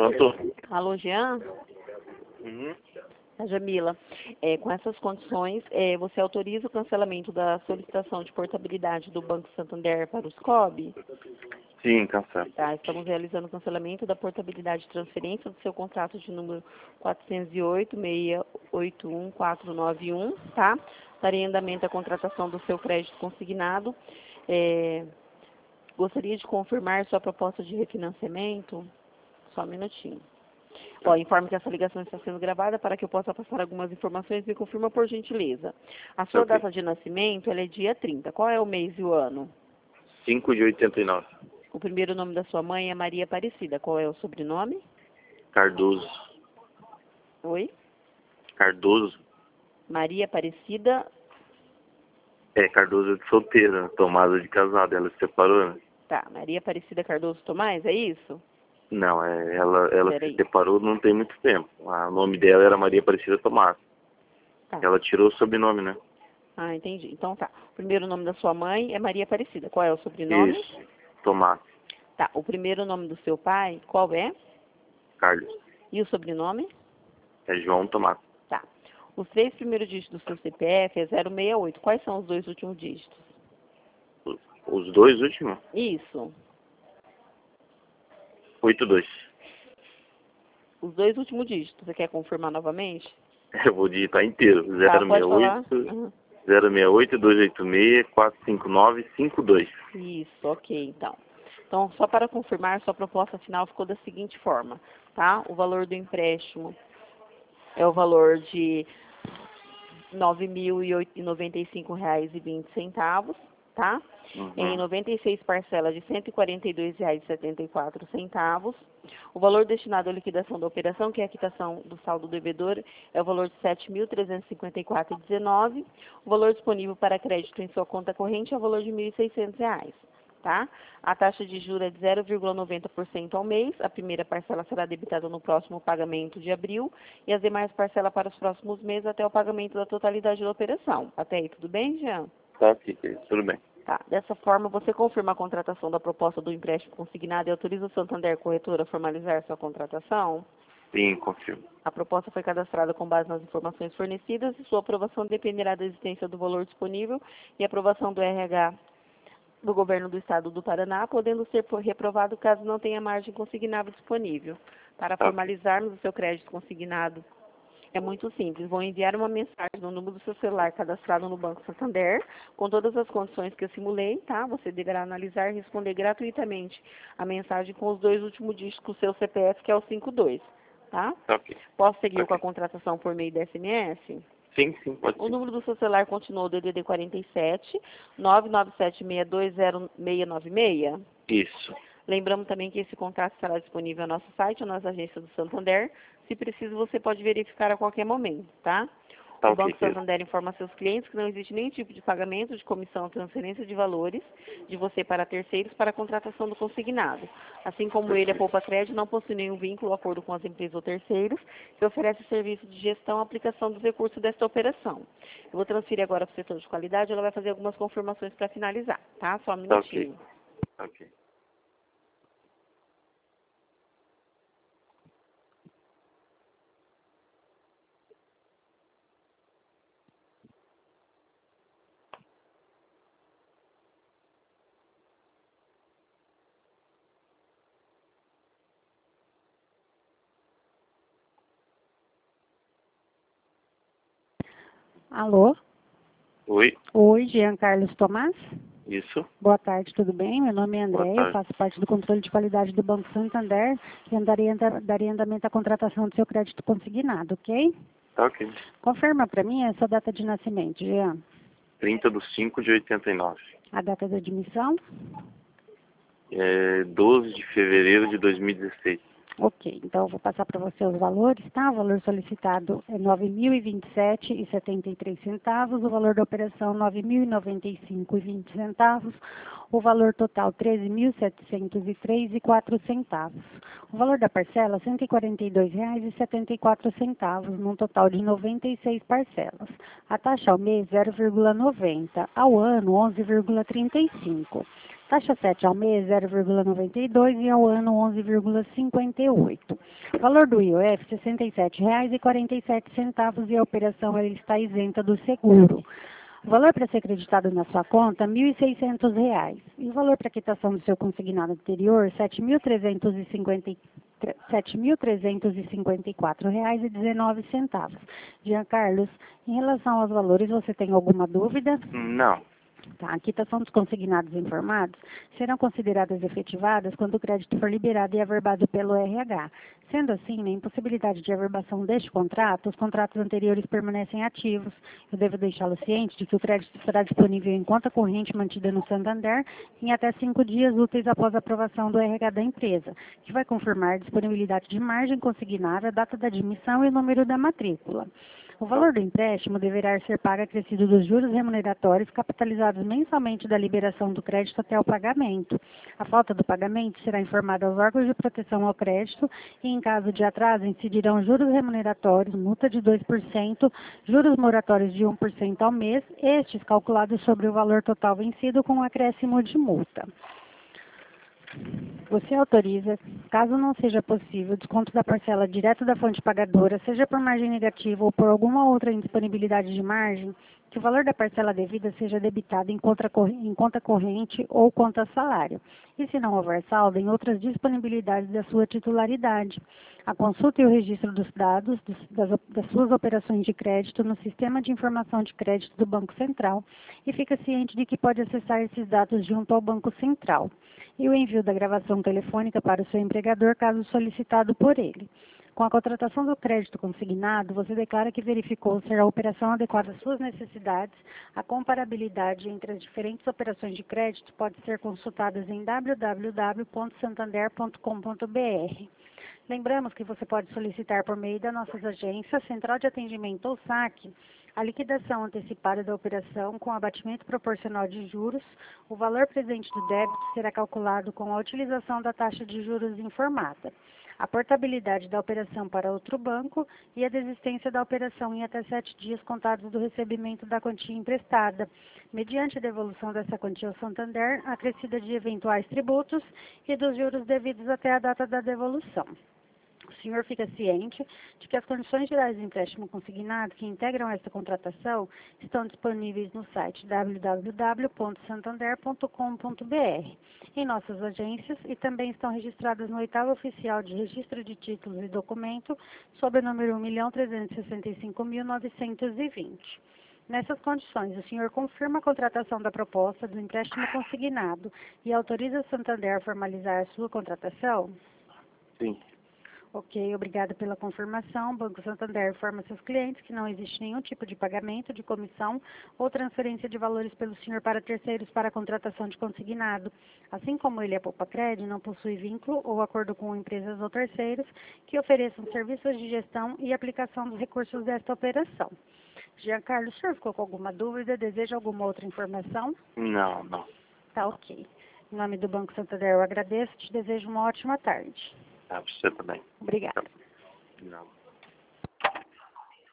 Pronto? Alô, Jean? Uhum. A Jamila, com essas condições, você autoriza o cancelamento da solicitação de portabilidade do Banco Santander para o SCOB? Sim, cancelo. Tá, estamos realizando o cancelamento da portabilidade de transferência do seu contrato de número 408-681-491, tá? Daria em andamento a contratação do seu crédito consignado. Gostaria de confirmar sua proposta de refinanciamento? Só um minutinho. Informe que essa ligação está sendo gravada para que eu possa passar algumas informações. Me confirma, por gentileza. A sua Ok. data de nascimento, ela é dia 30. Qual é o mês e o ano? 5 de 89. O primeiro nome da sua mãe é Maria Aparecida. Qual é o sobrenome? Cardoso. Oi? Cardoso. Maria Aparecida. Cardoso é de solteira. Tomada de casado. Ela se separou, né? Tá, Maria Aparecida Cardoso Tomás, é isso? Não, ela se Peraí. separou não tem muito tempo. O nome dela era Maria Aparecida Tomás. Tá. Ela tirou o sobrenome, né? Ah, entendi. Então tá. O primeiro nome da sua mãe é Maria Aparecida. Qual é o sobrenome? Isso. Tomás. Tá. O primeiro nome do seu pai, qual é? Carlos. E o sobrenome? É João Tomás. Tá. Os 3 primeiros dígitos do seu CPF é 068. Quais são os 2 últimos dígitos? Os 2 últimos? Isso. 82. Os 2 últimos dígitos. Você quer confirmar novamente? Eu vou digitar inteiro. Tá, pode falar. 068 286 459 52. Isso, ok, então. Então, só para confirmar, sua proposta final ficou da seguinte forma, tá? O valor do empréstimo é o valor de R$ 9.095,20, tá? Em 96 parcelas de R$ 142,74. O valor destinado à liquidação da operação, que é a quitação do saldo devedor, é o valor de R$ 7.354,19. O valor disponível para crédito em sua conta corrente é o valor de R$ 1.600, tá? A taxa de juros é de 0,90% ao mês. A primeira parcela será debitada no próximo pagamento de abril e as demais parcelas para os próximos meses até o pagamento da totalidade da operação. Até aí, tudo bem, Jean? Tá, tudo bem. Tá. Dessa forma, você confirma a contratação da proposta do empréstimo consignado e autoriza o Santander Corretora a formalizar sua contratação? Sim, confirmo. A proposta foi cadastrada com base nas informações fornecidas e sua aprovação dependerá da existência do valor disponível e aprovação do RH do Governo do Estado do Paraná, podendo ser reprovado caso não tenha margem consignável disponível. Para formalizarmos o seu crédito consignado, é muito simples. Vou enviar uma mensagem no número do seu celular cadastrado no Banco Santander, com todas as condições que eu simulei, tá? Você deverá analisar e responder gratuitamente a mensagem com os 2 últimos dígitos do seu CPF, que é o 52, tá? Ok. Posso seguir com a contratação por meio da SMS? Sim, pode O sim. número do seu celular continua o DDD 47 997620696. Isso. Lembramos também que esse contrato estará disponível no nosso site, ou nas agências do Santander. Se preciso, você pode verificar a qualquer momento, tá? Tá, O ok, Banco Santander informa seus clientes que não existe nenhum tipo de pagamento de comissão ou transferência de valores de você para terceiros para a contratação do consignado. Assim como ele, a Poupa Crédito, não possui nenhum vínculo ou acordo com as empresas ou terceiros que oferece serviço de gestão e aplicação dos recursos desta operação. Eu vou transferir agora para o setor de qualidade, ela vai fazer algumas confirmações para finalizar, tá? Só um minutinho. Tá, ok. Alô? Oi, Oi, Jean Carlos Tomás? isso. Boa tarde, tudo bem? Meu nome é Boa André, eu tarde. faço parte do controle de qualidade do Banco Santander e daria andamento à contratação do seu crédito consignado, ok? Tá, ok. Confirma para mim a sua data de nascimento, Jean. 30 de 5 de 89. A data de admissão? 12 de fevereiro de 2016. Ok, então eu vou passar para você os valores, tá? O valor solicitado é R$ 9.027,73, o valor da operação R$ 9.095,20, o valor total R$ 13.703,04. O valor da parcela R$ 142,74, num total de 96 parcelas. A taxa ao mês 0,90, ao ano 11,35. Taxa 7 ao mês, 0,92 e ao ano, 11,58. Valor do IOF, R$ 67,47 e a operação ela está isenta do seguro. O valor para ser creditado na sua conta, R$ 1.600. E o valor para quitação do seu consignado anterior, R$ 7.354,19. Jean Carlos, em relação aos valores, você tem alguma dúvida? Não. Tá, a quitação dos consignados informados serão consideradas efetivadas quando o crédito for liberado e averbado pelo RH. Sendo assim, na impossibilidade de averbação deste contrato, os contratos anteriores permanecem ativos. Eu devo deixá-lo ciente de que o crédito estará disponível em conta corrente mantida no Santander em até 5 dias úteis após a aprovação do RH da empresa, que vai confirmar a disponibilidade de margem consignada, a data da admissão e o número da matrícula. O valor do empréstimo deverá ser pago acrescido dos juros remuneratórios capitalizados mensalmente da liberação do crédito até o pagamento. A falta do pagamento será informada aos órgãos de proteção ao crédito e, em caso de atraso, incidirão juros remuneratórios, multa de 2%, juros moratórios de 1% ao mês, estes calculados sobre o valor total vencido com um acréscimo de multa. Você autoriza, caso não seja possível, desconto da parcela direto da fonte pagadora, seja por margem negativa ou por alguma outra indisponibilidade de margem, que o valor da parcela devida seja debitado em conta corrente ou conta salário. E se não houver saldo, em outras disponibilidades da sua titularidade. A consulta e o registro dos dados das suas operações de crédito no Sistema de Informação de Crédito do Banco Central e fica ciente de que pode acessar esses dados junto ao Banco Central. E o envio da gravação telefônica para o seu empregador, caso solicitado por ele. Com a contratação do crédito consignado, você declara que verificou ser a operação adequada às suas necessidades. A comparabilidade entre as diferentes operações de crédito pode ser consultada em www.santander.com.br. Lembramos que você pode solicitar por meio das nossas agências, Central de Atendimento ou SAC, a liquidação antecipada da operação com abatimento proporcional de juros. O valor presente do débito será calculado com a utilização da taxa de juros informada. A portabilidade da operação para outro banco e a desistência da operação em até 7 dias contados do recebimento da quantia emprestada, mediante a devolução dessa quantia ao Santander, acrescida de eventuais tributos e dos juros devidos até a data da devolução. O senhor fica ciente de que as condições gerais do empréstimo consignado que integram esta contratação estão disponíveis no site www.santander.com.br, em nossas agências e também estão registradas no 8º Oficial de Registro de Títulos e Documento, sob o número 1.365.920. Nessas condições, o senhor confirma a contratação da proposta do empréstimo consignado e autoriza o Santander a formalizar a sua contratação? Sim. Ok, obrigada pela confirmação. O Banco Santander informa seus clientes que não existe nenhum tipo de pagamento, de comissão ou transferência de valores pelo senhor para terceiros para a contratação de consignado. Assim como ele é Poupa-Cred, não possui vínculo ou acordo com empresas ou terceiros que ofereçam serviços de gestão e aplicação dos recursos desta operação. Jean Carlos, o senhor ficou com alguma dúvida? Deseja alguma outra informação? Não, não. Tá ok. Em nome do Banco Santander, eu agradeço e te desejo uma ótima tarde. Tá, você também. Obrigada. Não.